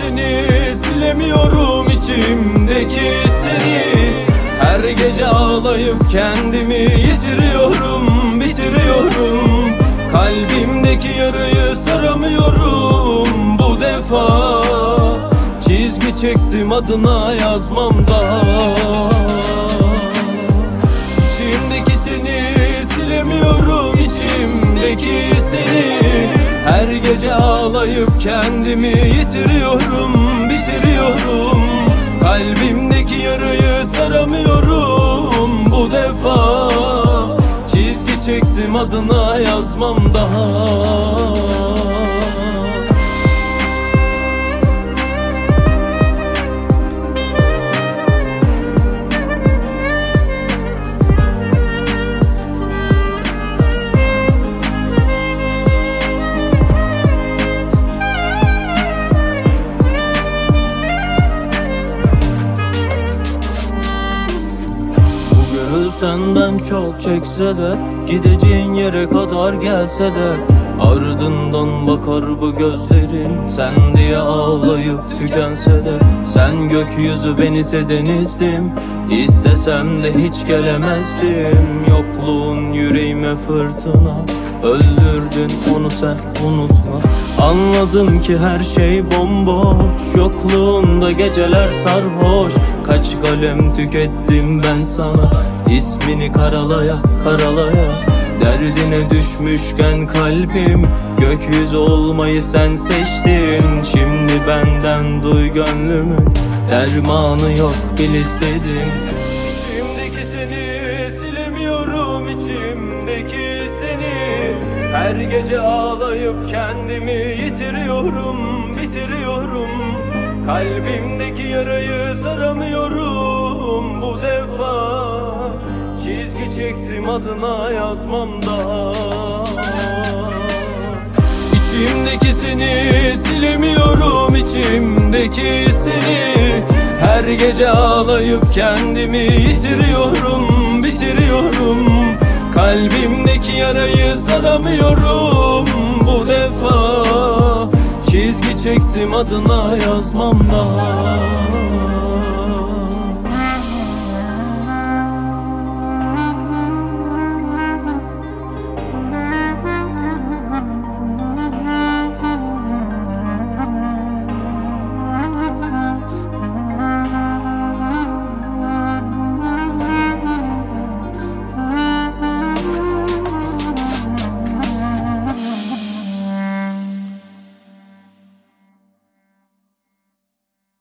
seni silemiyorum, içimdeki seni. Her gece ağlayıp kendimi yitiriyorum, bitiriyorum. Kalbimdeki yarayı saramıyorum bu defa. Çizgi çektim, adına yazmam daha. İçimdeki seni silemiyorum, içimdeki seni. Her gece ağlayıp kendimi yitiriyorum, bitiriyorum. Kalbimdeki yarayı saramıyorum bu defa. Çizgi çektim, adına yazmam daha. Senden çok çekse de, gideceğin yere kadar gelse de, ardından bakar bu gözlerin. Sen diye ağlayıp tükense de, sen gökyüzü ben ise denizdim. İstesem de hiç gelemezdim. Yokluğun yüreğime fırtına, öldürdün onu sen unutma. Anladım ki her şey bomboş, yokluğunda geceler sarhoş. Kaç kalem tükettim ben sana, ismini karalaya karalaya. Derdine düşmüşken kalbim, gökyüzü olmayı sen seçtin. Şimdi benden duy gönlümün dermanı yok, bil istedim. İçimdeki seni silemiyorum, içimdeki seni. Her gece ağlayıp kendimi yitiriyorum, bitiriyorum. Kalbimdeki yarayı saramıyorum bu defa. Çizgi çektim, adına yazmam daha. İçimdeki seni silemiyorum, içimdeki seni. Her gece ağlayıp kendimi yitiriyorum, bitiriyorum. Kalbimdeki yarayı saramıyorum bu defa. Çizgi çektim, adına yazmam daha.